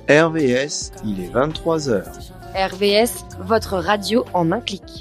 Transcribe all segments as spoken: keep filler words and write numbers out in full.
R V S, il est vingt-trois heures. R V S, votre radio en un clic.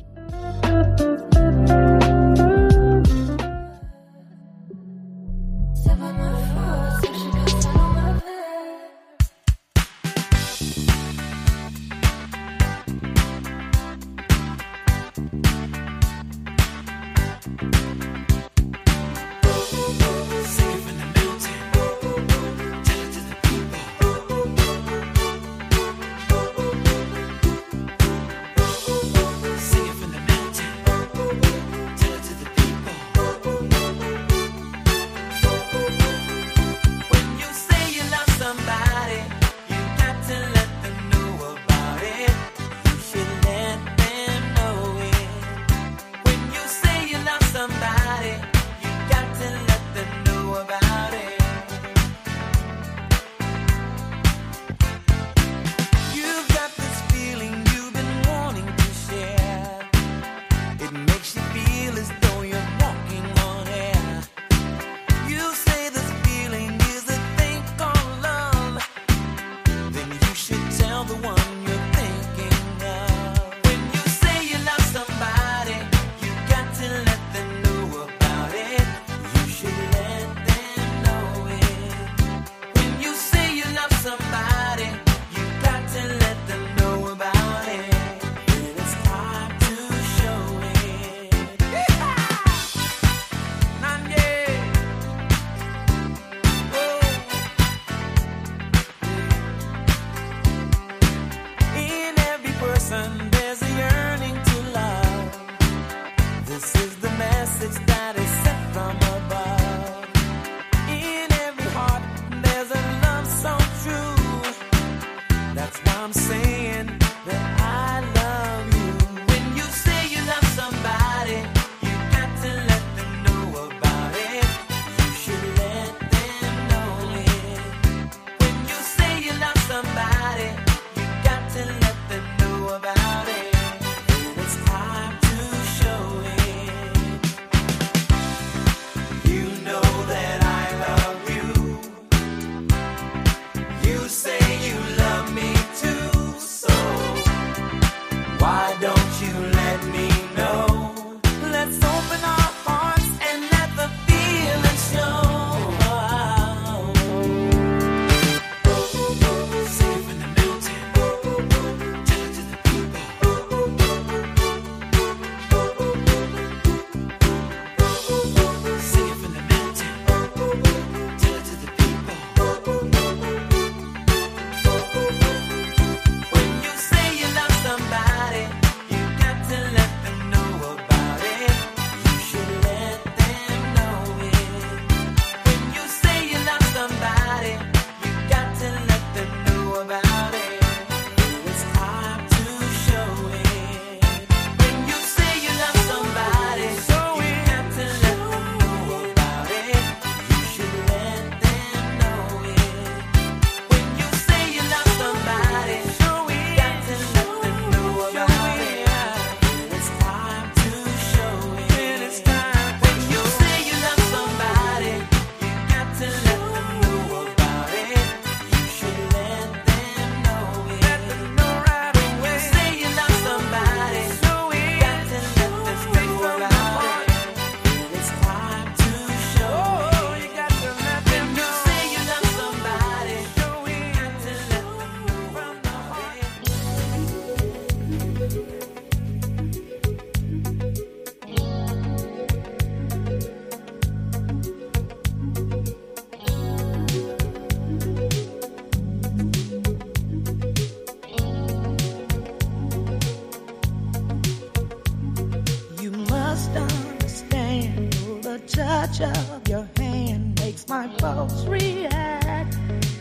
touch of your hand makes my pulse react.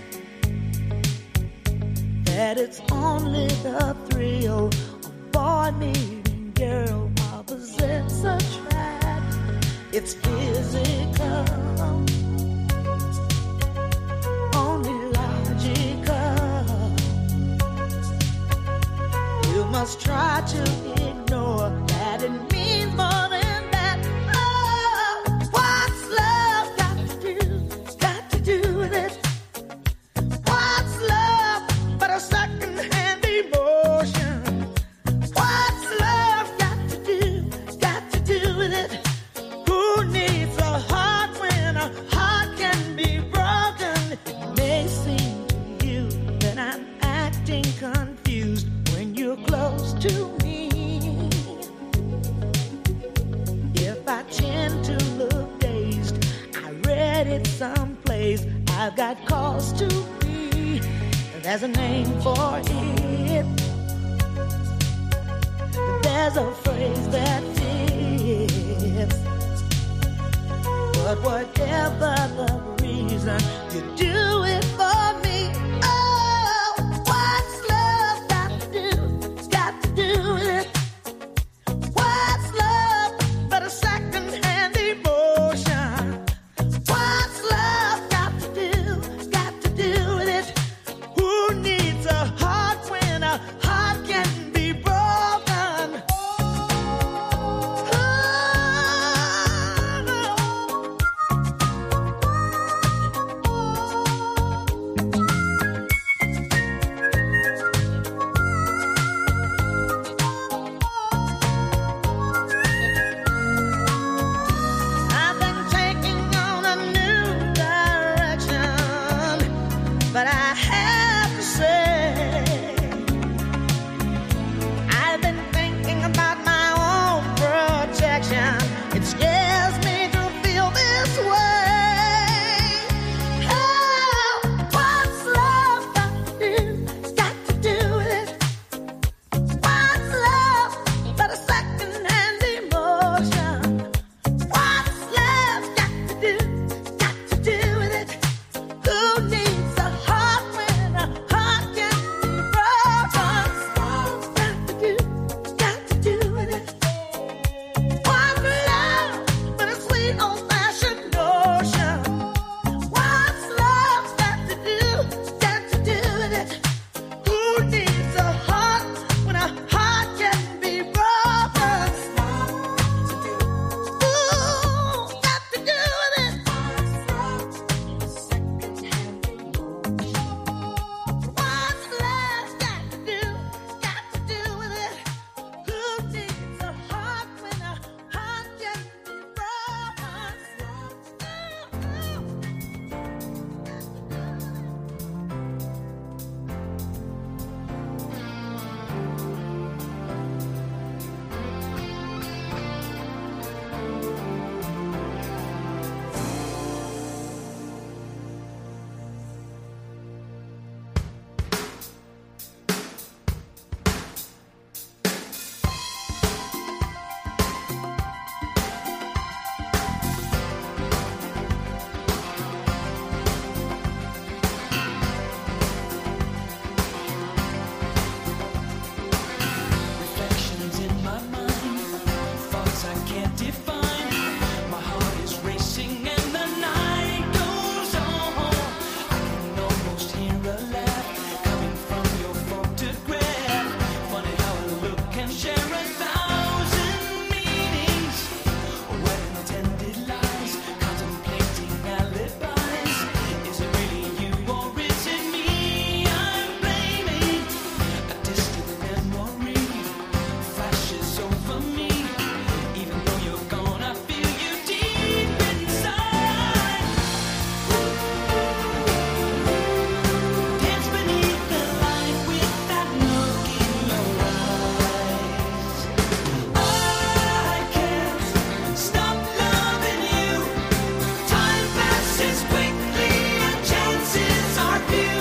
That it's only the thrill of boy meeting girl opposites attract. It's physical, only logical. You must try to ignore that it means more than that. Oh, what's love got to do, got to do with it? What's love acting confused when you're close to me. If I tend to look dazed, I read it someplace, I've got cause to be. There's a name for it. There's a phrase that fits. But whatever the reason, you do it for me. Oh, what's love got to do? Got to do with it. What's love but a second-hand emotion? What's love got to do? Got to do with it. Who needs a heart when a heart can be broken? I've been taking on a new direction, but I have to say, I've been thinking about my own protection. It scares me to feel this way. Oh, what's love got to do? Got to do with it. What's love but a second-hand emotion? What's love got to do? Got to do with it. Who needs a heart when a heart can be broken? What's got to do? Got to do with it. What's love but a sweet old-fashioned notion? What's love got to do? Got to do with it. Who needs a heart when a heart can be broken? Ooh, got to do with it. What's love got to do? Got to do with it. Who needs a heart when a heart can be broken? Reflections in my mind, thoughts I can't define. My heart is racing and the night goes on. I can almost hear a laugh coming from your photograph. Funny how a look can share a thousand meanings. Well-intended lies, contemplating alibis. Is it really you or is it me I'm blaming? A distant memory flashes over me. Even though you're gone, I feel you deep inside. Dance beneath the light with that look in your eyes. I can't stop loving you. Time passes quickly and chances are few.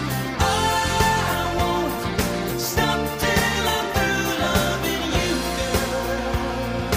I won't stop till I'm through loving you, girl.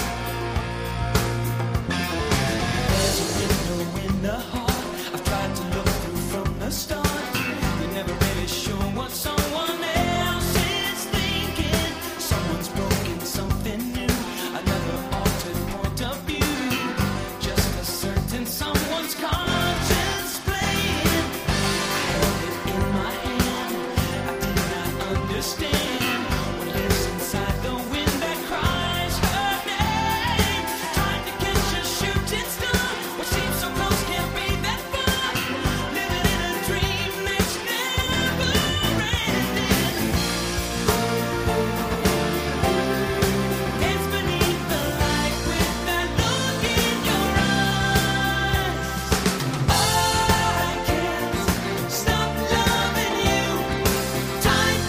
There's a window in the heart I've tried to look through from the start. You're never really sure what someone else is thinking. Someone's broken something new, another altered point of view. Just for certain, someone's conscience playing. I held it in my hand, I did not understand what lives inside the wind that cries her name. Trying to catch a shooting star, what seems so close can't be that far. Living in a dream that's never ending. Dance beneath the light with that look in your eyes. I can't stop loving you. Time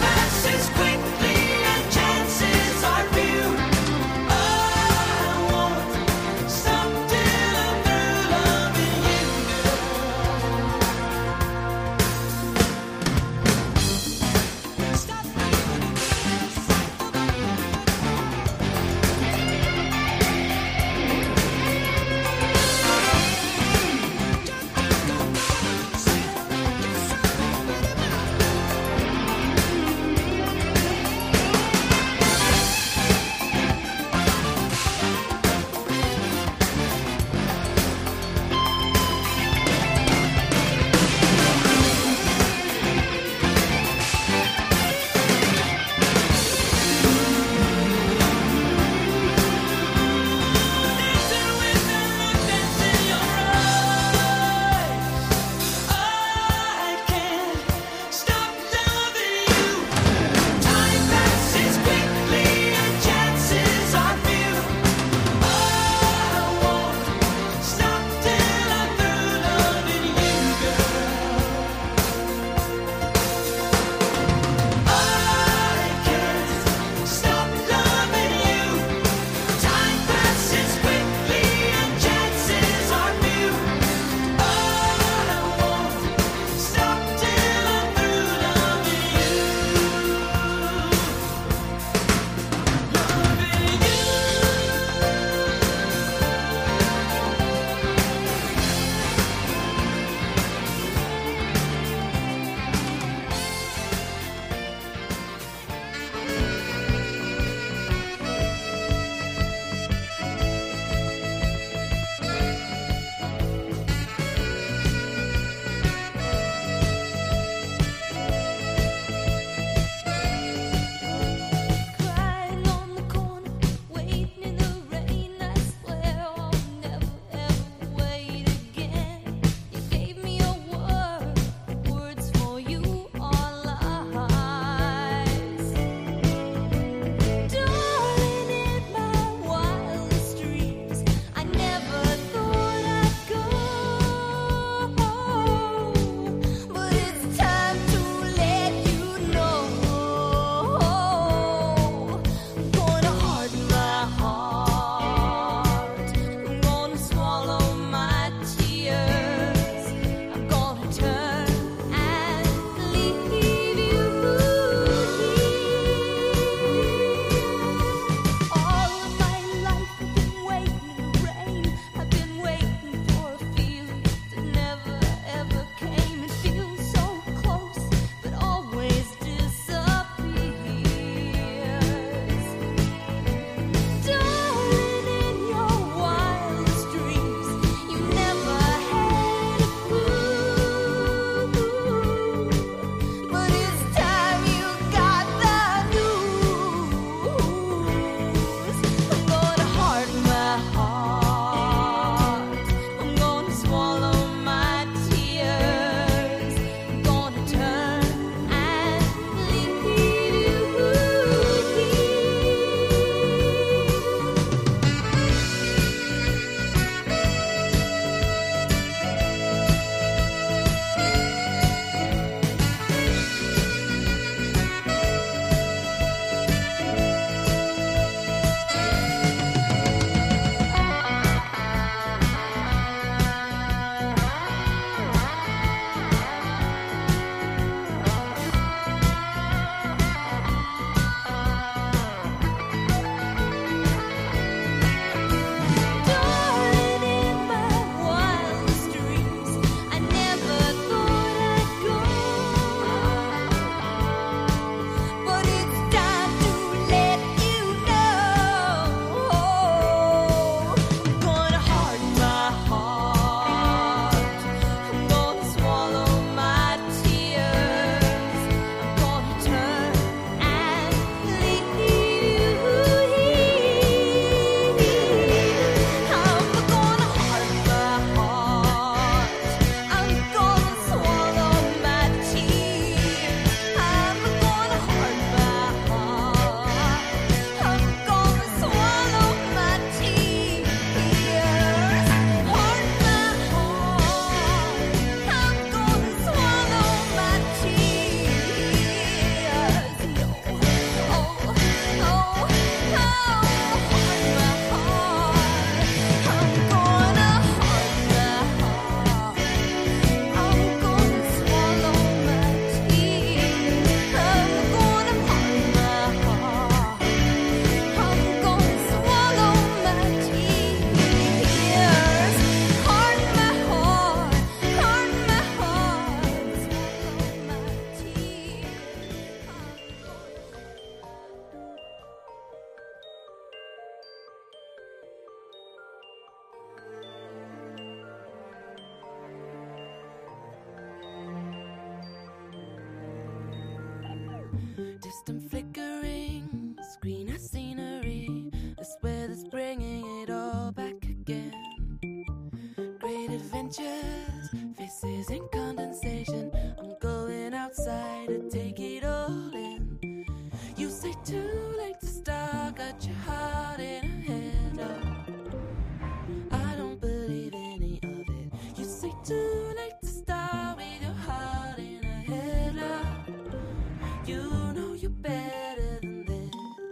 Distant flickering, screen as scenery, a swear that's bringing it all back again. Great adventures, faces in condensation. I'm going outside to take it all in. You say too late to start, got your heart in a headlock. I don't believe any of it. You say too late to start with your heart in a headlock. You know you're better than this.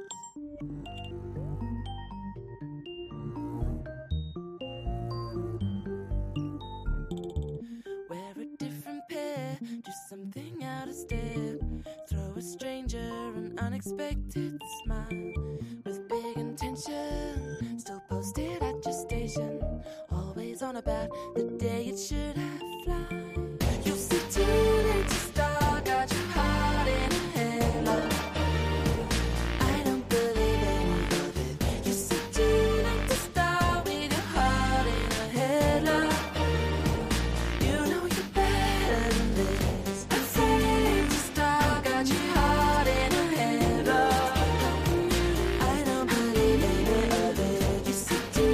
Wear a different pair, do something out of step. Throw a stranger an unexpected smile. With big intention, still posted at your station. Always on about the day it should have fly. You said too late to start, got your heart in a headlock. I don't believe any of it. You said too late to start with your heart in a headlock. You know you're better than this. I said too late to start, got your heart in a headlock. I don't believe any of it. You said too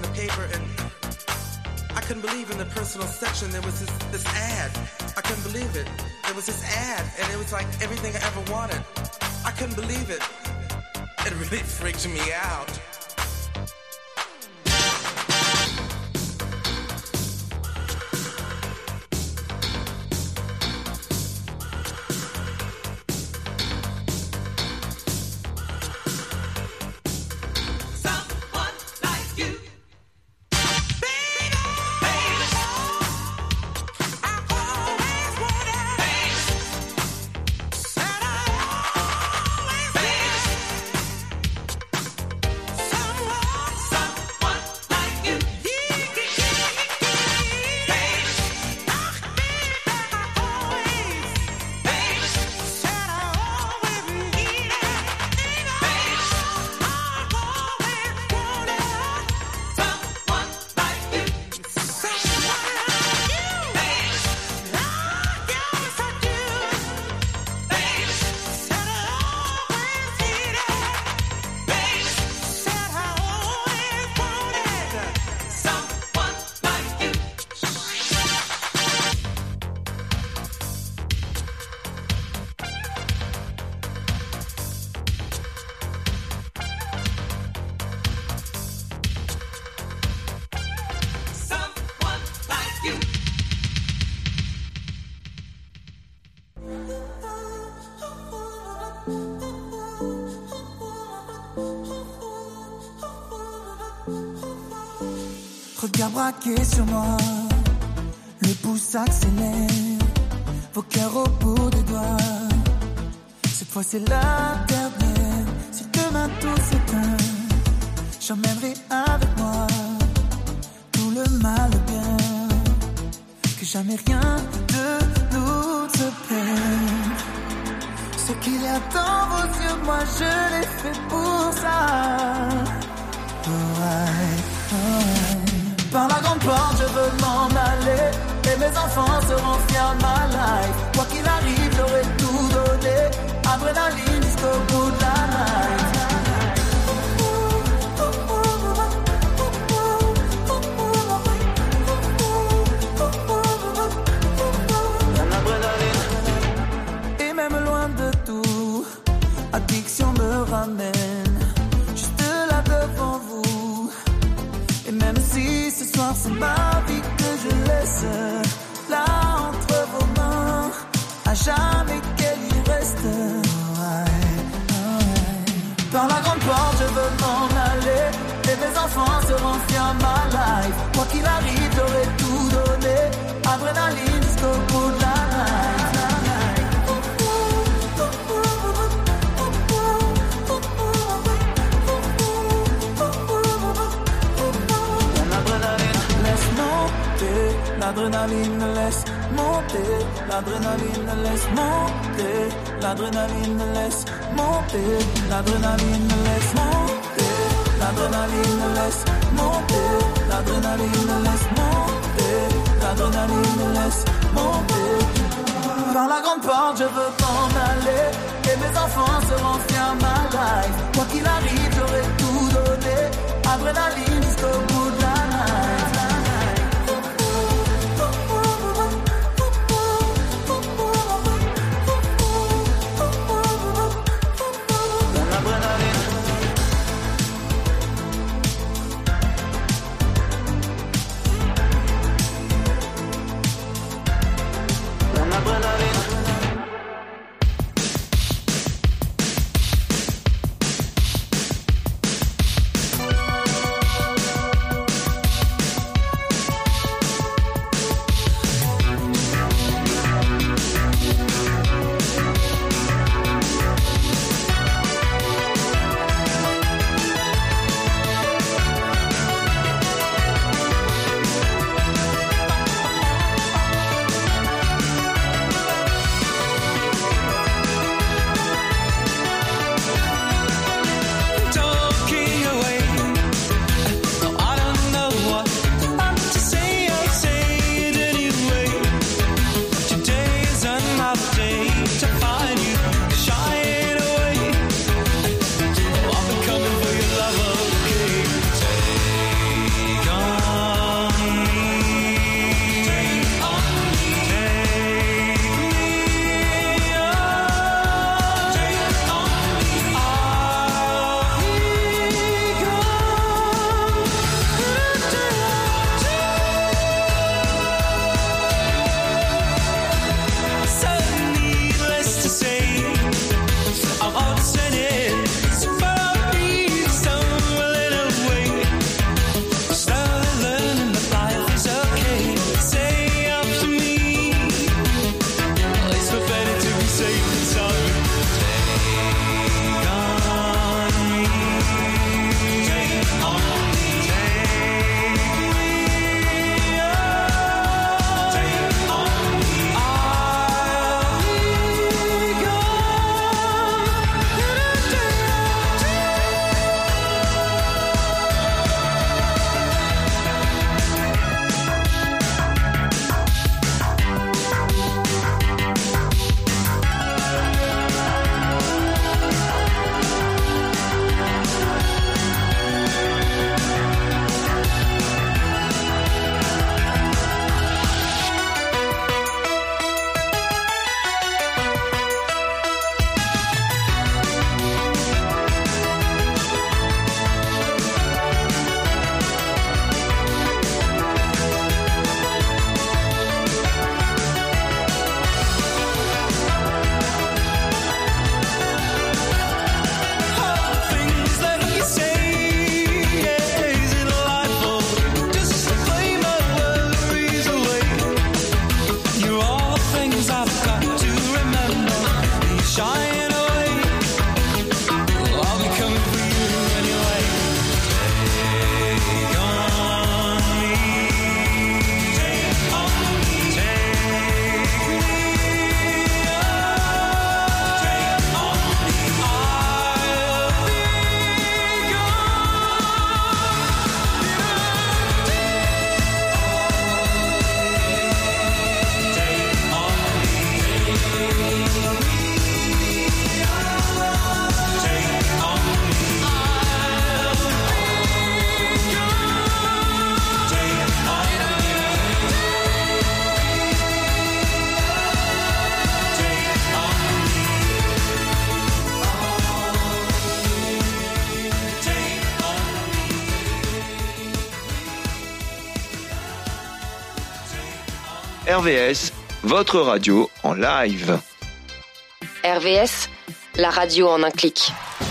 the paper and I couldn't believe in the personal section there was this, this ad. I couldn't believe it. There was this ad and it was like everything I ever wanted. I couldn't believe it. It really freaked me out. Regard braqué sur moi, le pouce accélère, vos cœurs au bout des doigts. Cette fois c'est la dernière. Si demain tout s'éteint, j'emmènerai avec moi tout le mal et bien. Que jamais rien de nous ne se perd. Ce qu'il y a dans vos yeux, moi je l'ai fait pour ça. Alright, alright. Par la grande porte, je veux m'en aller. Et mes enfants seront fiers de ma life. Quoi qu'il arrive, j'aurai tout donné. Adrénaline jusqu'au bout de la night. Et même loin de tout, addiction me ramène juste là devant vous. Et même si ce soir c'est ma vie que je laisse là entre vos mains, à jamais qu'elle y reste. Ouais, ouais. Par la grande porte je veux m'en aller. Et mes enfants seront fiers de ma life. Quoi qu'il arrive j'aurai tout donné. Adrénaline jusqu'au bout de la night. L'adrénaline laisse monter, l'adrénaline laisse monter, l'adrénaline laisse monter, l'adrénaline laisse monter, l'adrénaline laisse monter, l'adrénaline laisse monter, l'adrénaline laisse monter. Par la grande porte je veux m'en aller, et mes enfants seront fiers de ma life. Quoi qu'il arrive j'aurai tout donné, adrénaline jusqu'au bout de la night. R V S, votre radio en live. R V S, la radio en un clic.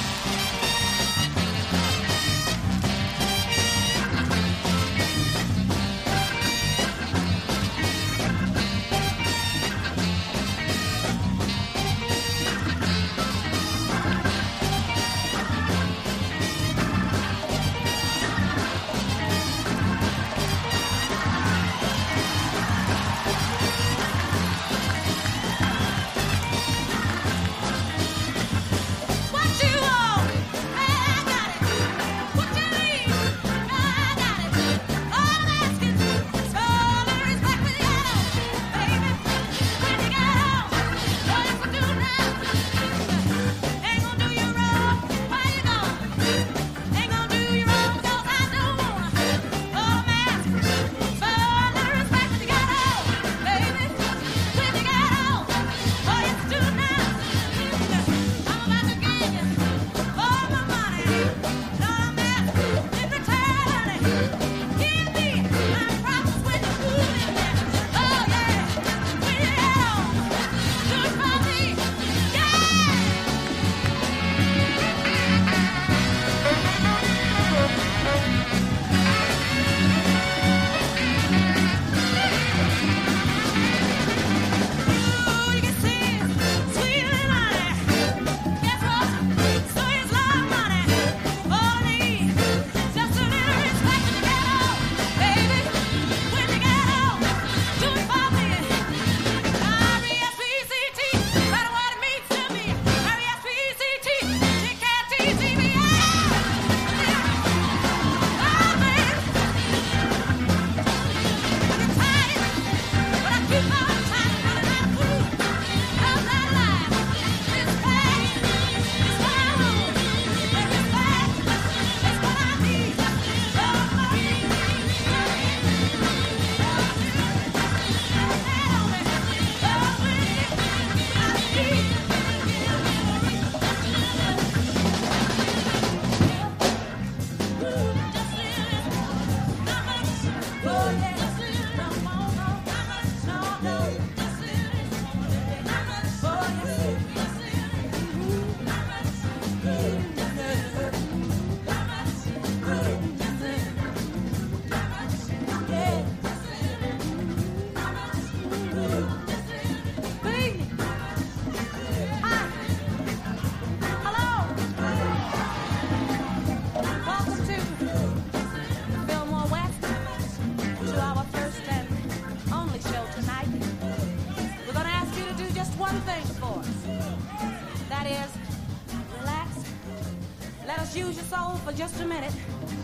Use your soul for just a minute.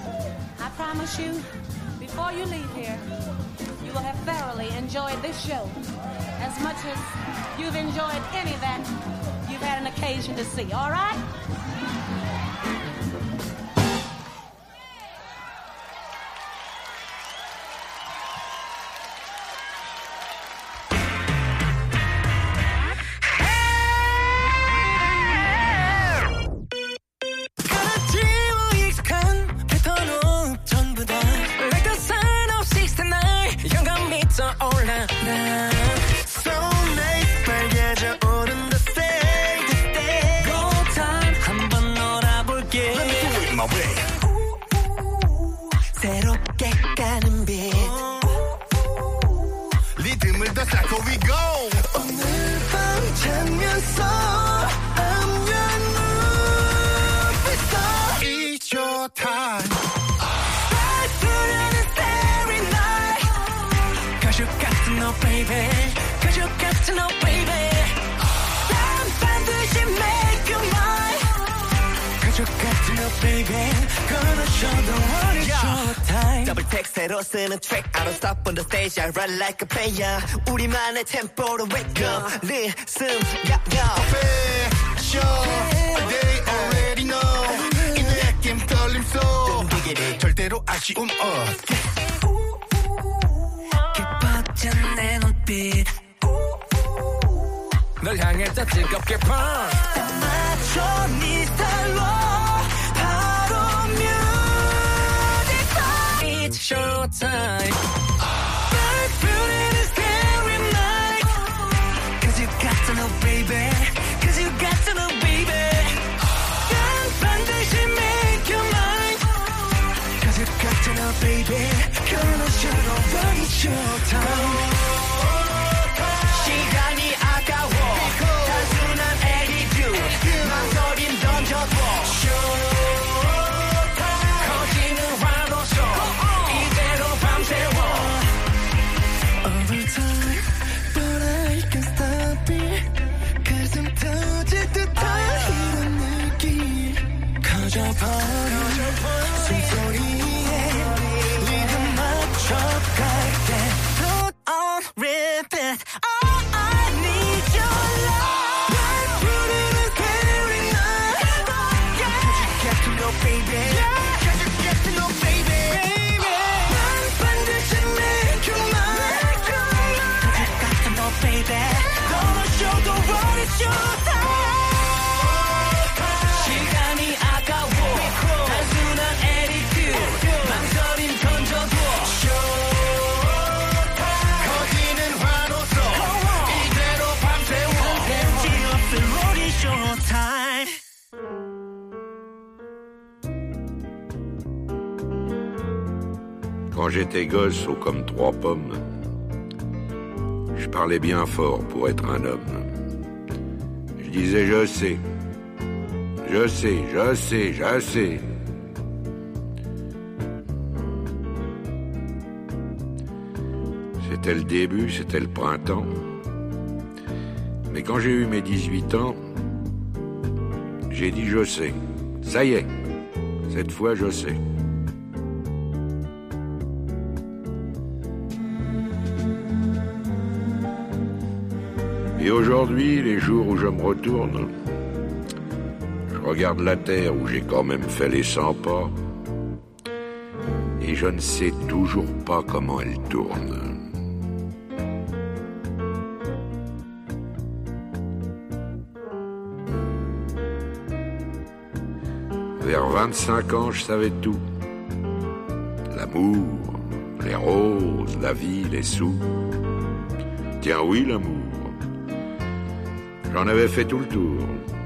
I promise you, before you leave here, you will have thoroughly enjoyed this show as much as you've enjoyed any that you've had an occasion to see, all right? 새롭게 가는 빛 리듬을 더 쌓고 we go 오늘 밤 장면 속 안면 눈빛 속 It's your time starting starry night 가족 같은 너 baby 가족 같은 너 baby 난 반드시 make you mine 가족 같은 너 baby gonna show the world it's your time 더블 텍 새로 쓰는 트랙 I don't stop on the stage I run like a player 우리만의 템포로 wake up listen yeah yeah Show they already know 이 느낌 떨림 속 절대로 아쉬움 없게 깊어진 내 눈빛 널 향해 더 뜨겁게 burn 딱 맞춰 네 스타일로 바로 뮤직 It's your time Dark beauty is scary baby. 끊어져도 run showtime. 시간이 아까워 단순한 attitude 망설임 던져도 showtime. 커지는 화로서 이대로 밤새워. Overtime, but I can't stop it. 가슴 터질 듯한 이런 느낌. 커져버려 숨소리에 리듬 맞춰 갈 때 Put on repeat. Oh, I need your love. 날 부르는 very night. Yeah. Could you get to know baby? Yeah. Could you get to know baby? Baby. 난 반드시 make you mine. Could you get to know baby? 너는 show the world it's your time. 시간이 아까워 단순한 attitude 망설임 던져도 커지는 화로서 이대로 밤새워. 벤치 없을 로리 showtime. Quand j'étais gosse, haut comme trois pommes, je parlais bien fort pour être un homme. Je disais je sais, je sais, je sais, je sais. C'était le début, c'était le printemps. Mais quand j'ai eu mes dix-huit ans, j'ai dit je sais. Ça y est, cette fois je sais. Et aujourd'hui, les jours où je me retourne, je regarde la terre où j'ai quand même fait les cent pas, et je ne sais toujours pas comment elle tourne. Vers vingt-cinq ans, je savais tout. L'amour, les roses, la vie, les sous. Tiens oui, l'amour. J'en avais fait tout le tour.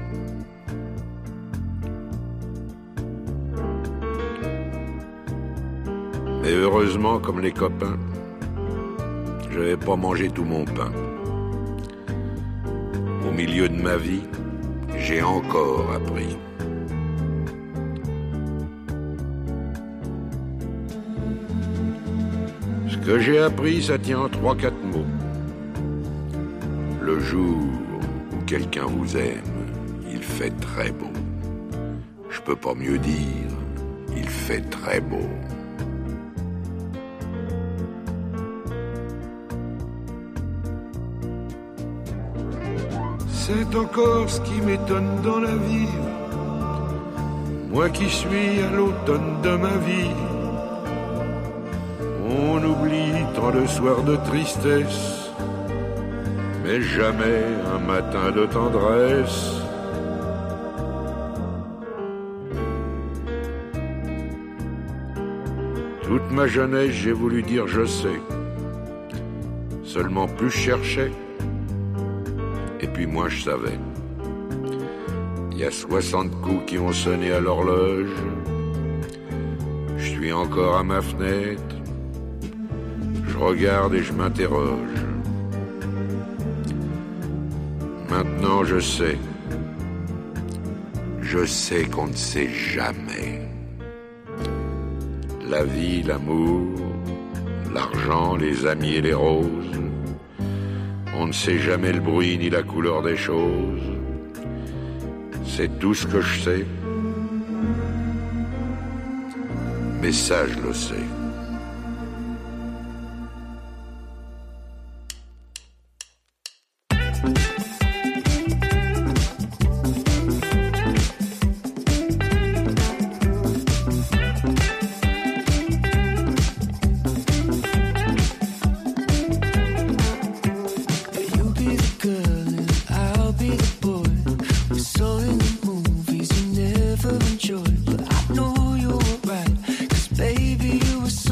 Mais heureusement, comme les copains, je n'avais pas mangé tout mon pain. Au milieu de ma vie, j'ai encore appris. Ce que j'ai appris, ça tient en trois, quatre mots. Le jour où quelqu'un vous aime, il fait très beau. Je peux pas mieux dire, il fait très beau. C'est encore ce qui m'étonne dans la vie. Moi qui suis à l'automne de ma vie. On oublie tant de soirs de tristesse, mais jamais un matin de tendresse. Toute ma jeunesse, j'ai voulu dire je sais. Seulement plus je cherchais, et puis moi je savais. Il y a soixante coups qui ont sonné à l'horloge. Je suis encore à ma fenêtre. Je regarde et je m'interroge. Maintenant je sais. Je sais qu'on ne sait jamais. La vie, l'amour, l'argent, les amis et les roses. On ne sait jamais le bruit ni la couleur des choses. C'est tout ce que je sais. Mais ça, je le sais. Enjoy, but I know you were right, 'cause baby you were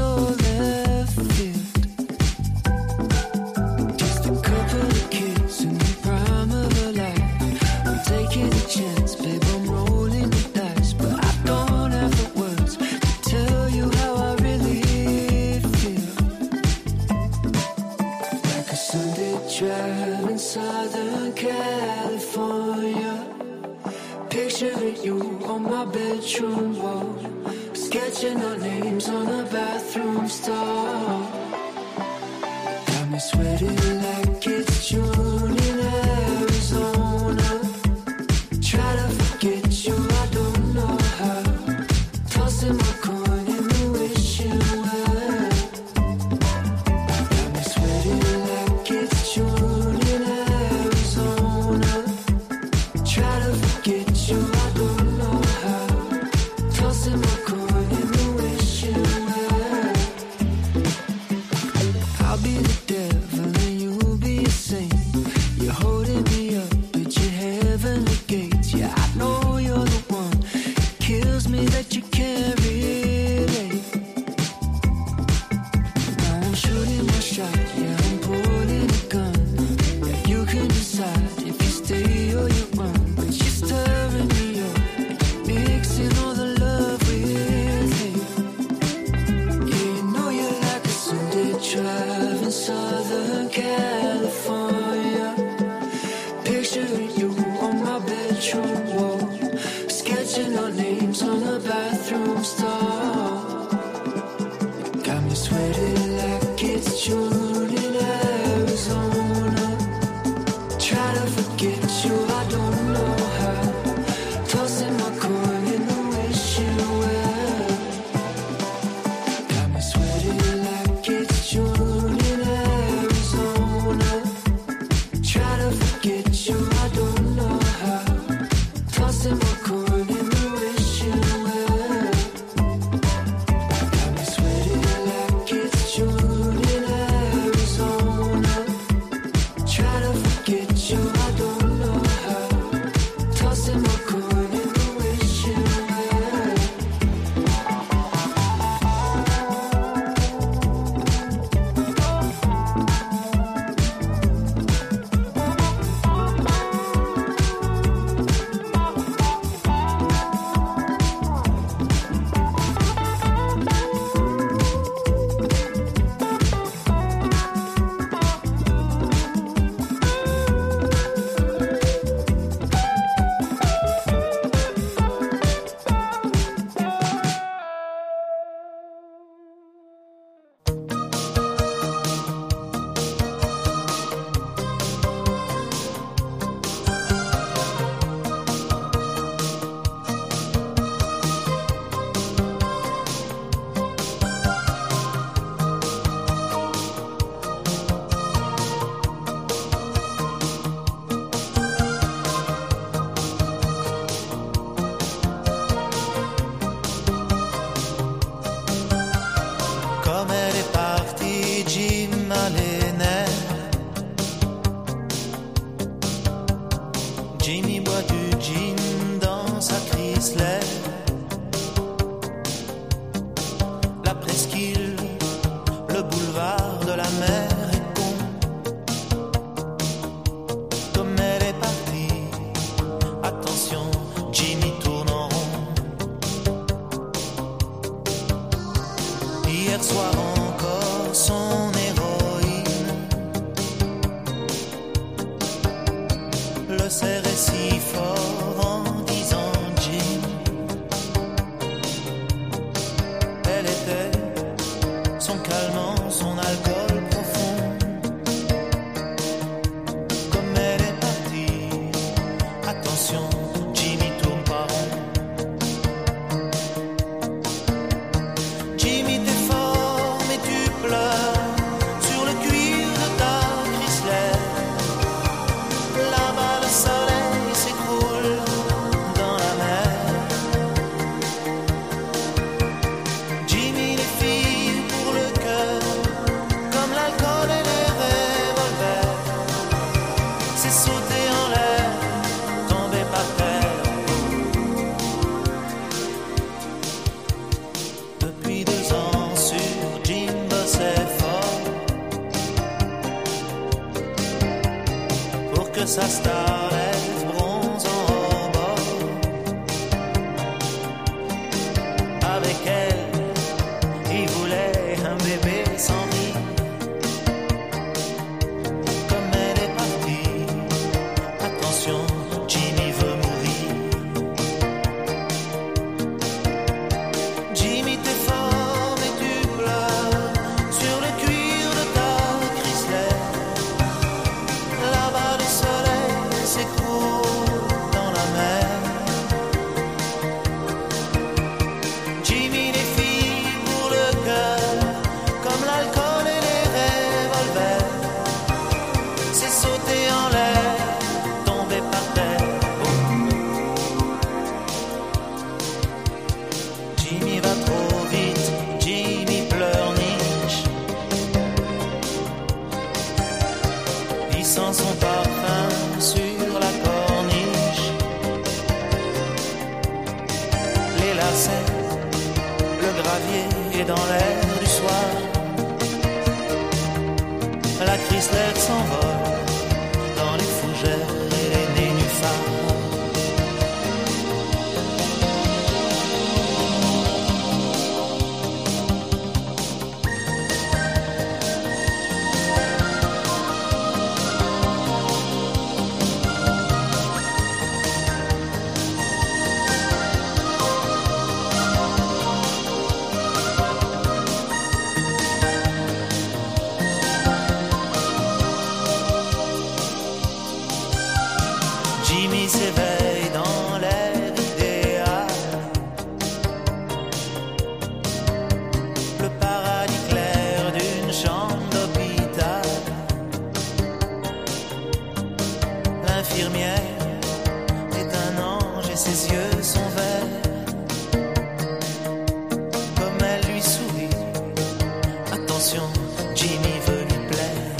drive in Southern California, picturing you on my bedroom wall, sketching our names on a bathroom stall. Got me sweating like it's June in Arizona. Try to forget you, I don't know how. Tossing my coin in the wishing well. Got me sweating like it's June in Arizona. Try to forget you, I don't know how. Tossing my coin in the wishing well. I'll be the devil and you'll be a saint. You're holding me up at your heavenly gates. Yeah, I know you're the one. It kills me that you can't relate. Now I'm shooting my shot, yeah, I'm pulling a gun. Yeah, you can decide if you stay or you run. But you're stirring me up, mixing all the love with hate. Yeah, you know you're like a Sunday drive in Southern California, picturing you on my bedroom wall, sketching our names on a bathroom stall. Got me sweating like it's June in Arizona. Try to forget you, I don't know how. Tossing my coin in the wishing well. Got me sweating like it's June in Arizona. Try to forget you, I don't know how. Tossing my coin in the wishing well. Got me sweating like it's June in Arizona. Try to forget you, I don't know how. Tossing my coin in the wishing well. Comme elle est partie, Jim a les nerfs. Jimmy boit du gin dans sa Chrysler. La presqu'île, le boulevard de la mer est con. Comme elle est partie, attention, Jimmy tourne en rond. Hier soir encore son héroïne le serrait si fort en disant Jim. Elle était son calmant, son alcool profond. Comme elle est partie, attention, Jimmy tourne pas rond. Jimmy t'es fort mais tu pleures sur le cuir de ta Chrysler. Là-bas le soleil s'écroule dans la mer. Jimmy les filles pour le cœur, comme l'alcool et les revolvers. C'est sauter en l'air, tomber par terre. Depuis deux ans sur Jim bossait fort pour que sa starlette bronze en rebord. Avec elle, il voulait un bébé sans vie. Comme elle sent son parfum sur la corniche. Les lacets, le gravier est dans l'air du soir. La chrysalide s'envole dans les fougères et les nénuphars. Jimmy s'éveille dans l'air idéal. Le paradis clair d'une chambre d'hôpital. L'infirmière est un ange et ses yeux sont verts. Comme elle lui sourit, attention, Jimmy veut lui plaire.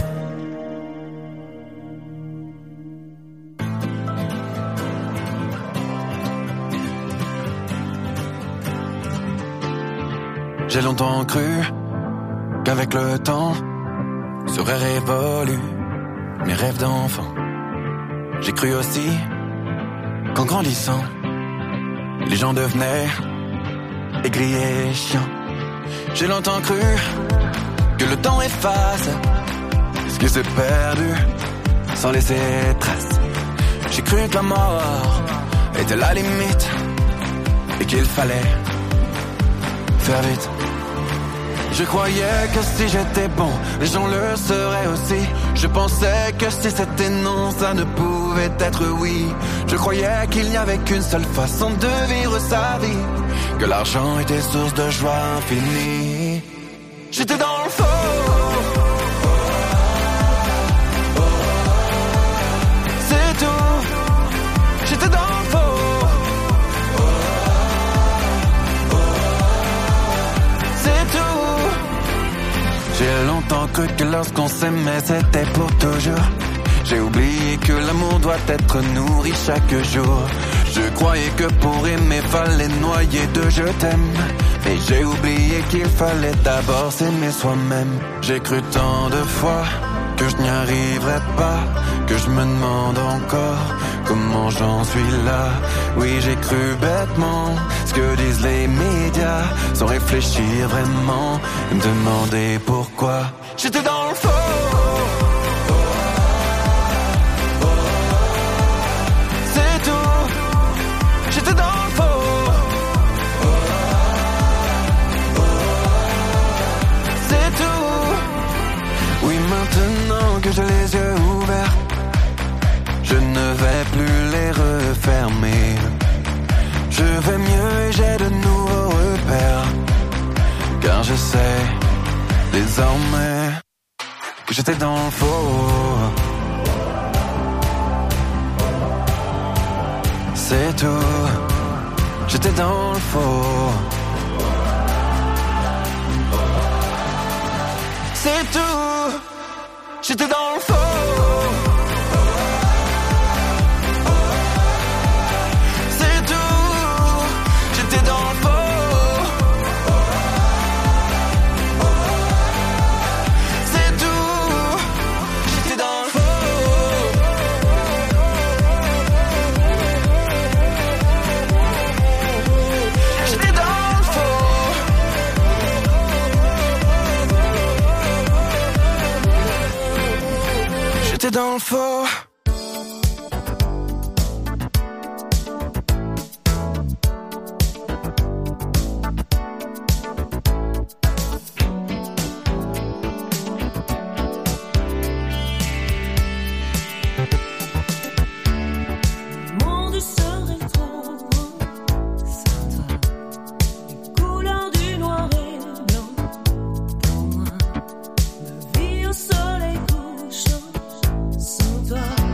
J'ai longtemps cru qu'avec le temps seraient révolus mes rêves d'enfant. J'ai cru aussi qu'en grandissant, les gens devenaient aigris et chiants. J'ai longtemps cru que le temps efface ce qui s'est perdu sans laisser trace. J'ai cru que la mort était la limite et qu'il fallait faire vite. Je croyais que si j'étais bon, les gens le seraient aussi. Je pensais que si c'était non, ça ne pouvait être oui. Je croyais qu'il n'y avait qu'une seule façon de vivre sa vie, que l'argent était source de joie infinie. J'étais dans le faux. C'est tout. J'étais dans le faux. J'ai longtemps cru que lorsqu'on s'aimait c'était pour toujours. J'ai oublié que l'amour doit être nourri chaque jour. Je croyais que pour aimer fallait noyer de je t'aime. Et j'ai oublié qu'il fallait d'abord s'aimer soi-même. J'ai cru tant de fois que je n'y arriverais pas, que je me demande encore comment j'en suis là. Oui, j'ai cru bêtement ce que disent les médias, sans réfléchir vraiment, et me demander pourquoi. J'étais dans le faux. C'est tout. J'étais dans le faux. C'est tout. Oui, maintenant que j'ai les yeux ouverts, je ne vais plus les refermer. Je vais mieux et j'ai de nouveaux repères, car je sais désormais que j'étais dans le faux. C'est tout. J'étais dans le faux. C'est tout. J'étais dans le faux. J'étais dans le faux. Soleil couchant sans toi.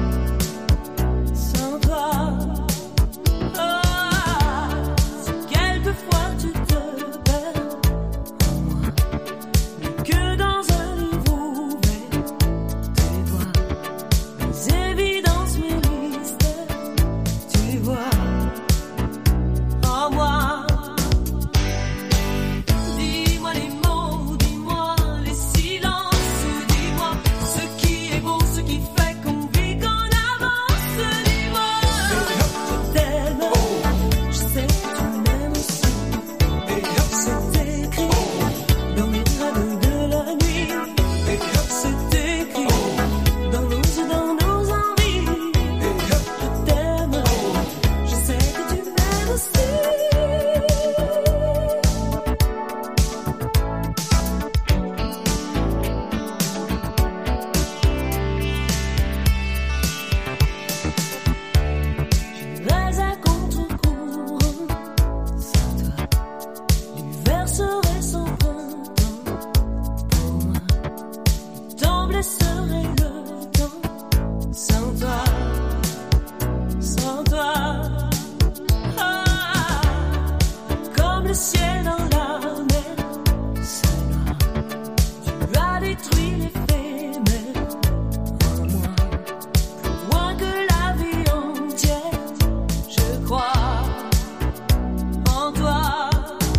détruit l'éphémère en moi. Plus loin que la vie entière, je crois en toi.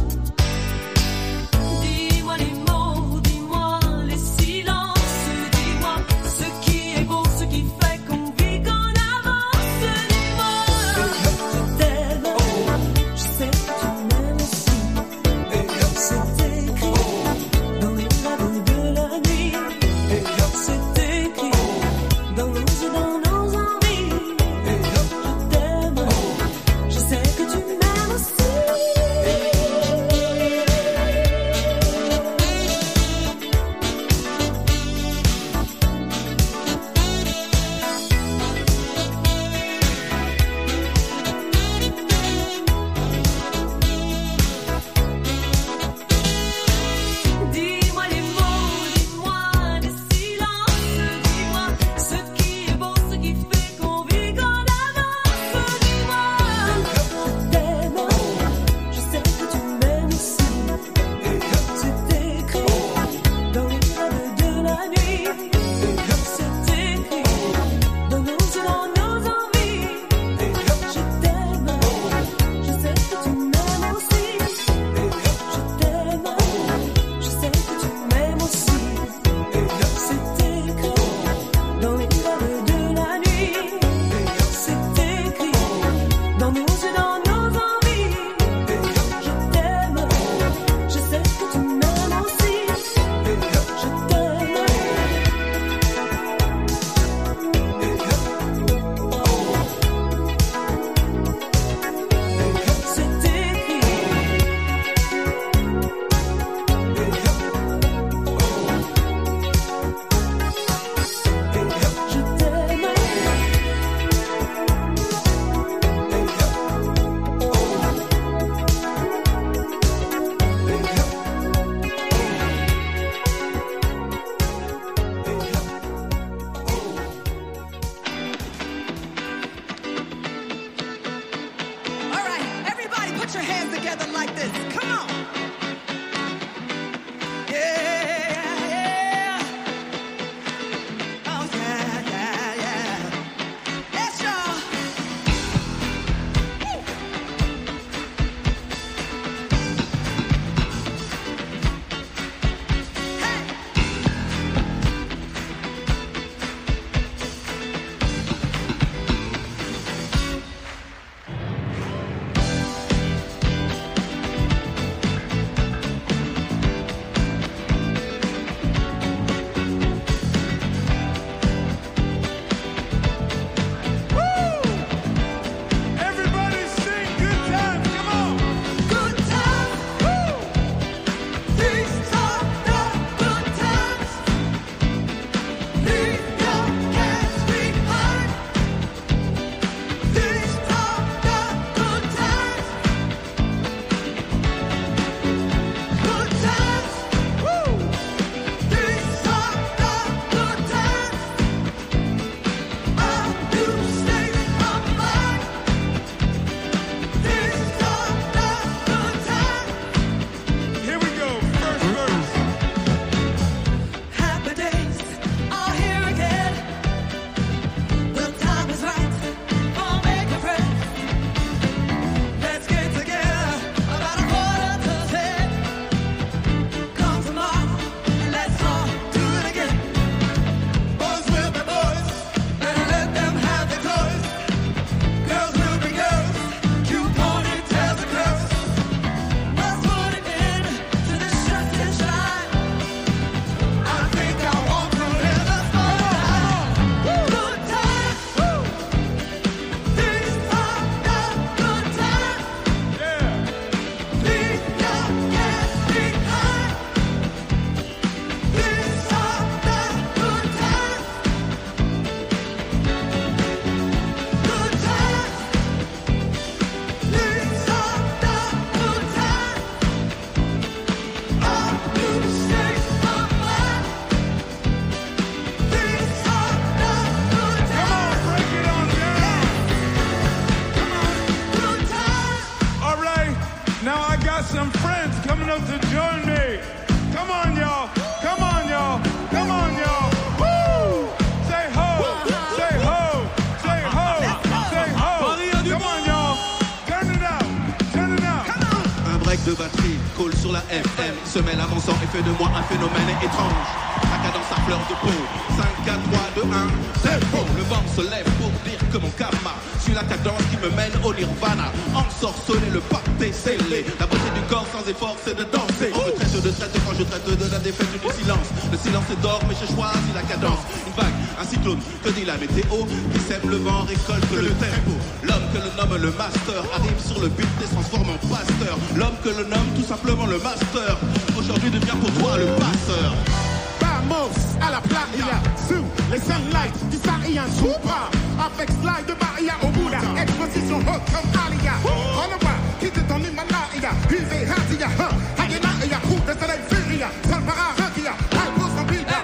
Dis-moi les mots, dis-moi les silences, dis-moi ce qui est beau, ce qui fait qu'on vit, qu'on avance. Dis-moi, je t'aime, je sais que tu m'aimes aussi. C'est écrit dans les rêves de la nuit. de batterie colle sur la F M, se mêle à mon sang et fait de moi un phénomène étrange. La cadence à fleur de peau, cinq, quatre, trois, deux, un, c'est bon. Le vent se lève pour dire que mon karma suit la cadence qui me mène au nirvana. Ensorcelé, le pacte est scellé. La beauté du corps sans effort c'est de danser. On me traite de traite quand je traite de la défaite du silence. Le silence est d'or mais j'ai choisi la cadence. Une vague, un cyclone, que dit la météo, qui sème le vent, récolte le tempo. L'homme que l'on nomme le master arrive sur le but et se transforme en pasteur. L'homme que l'on nomme tout simplement le master aujourd'hui devient pour toi le passeur. Vamos à la playa, sous les sunlights du Saharian Troupa, avec slide de Bahia au Bouddha, exposition haute comme Alia. On